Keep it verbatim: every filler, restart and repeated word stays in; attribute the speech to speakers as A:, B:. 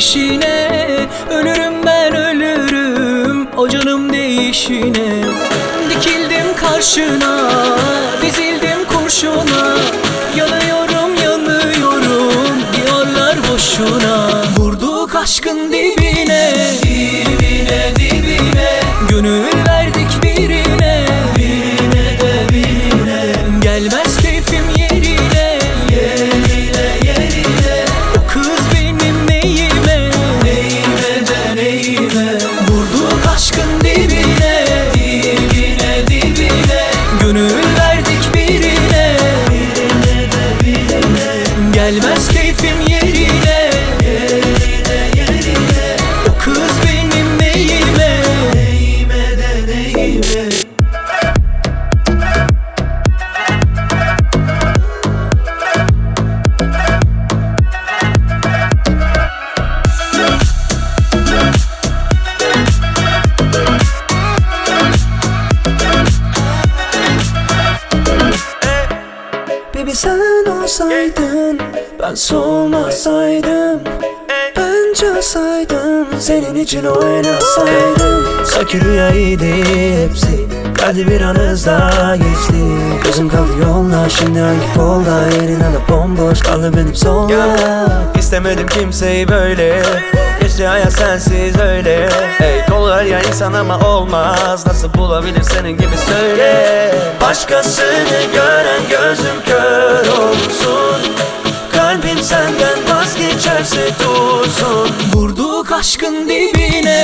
A: peşine. Ölürüm ben ölürüm o canım değişine. Dikildim karşına, dizildim kurşuna. Yanıyorum yanıyorum diyorlar boşuna. Vurduk aşkın dibine, dibine dibine. Gönül verdik birine, birine de birine. Gelmez keyfim yerine, yerine yerine. O kız benim neyime, neyime de neyime. Vurduk aşkın dibine, dibine dibine. Gönül verdik birine, birine de birine. Gelmez keyfim yerine, yerine yerine. O kız benim neyime, neyime de neyime.
B: Baby sen olsaydın, ben solmasaydım. Ben çalsaydım, senin için oynasaydım. Sanki rüyaydı hepsi, geldi bir an hızla geçti. Gözüm kaldı yolda, şimdi hangi kolda? Yerin hala bomboş, kaldı benim solda. İstemedim kimseyi böyle, geçti hayat sensiz öyle. Hey kollar ya insan ama olmaz, nasıl bulabilir senin gibi söyle. Başkasını gören gözüm kör olsun. Kalbim senden vazgeçerse dursun.
A: Vurduk aşkın dibine,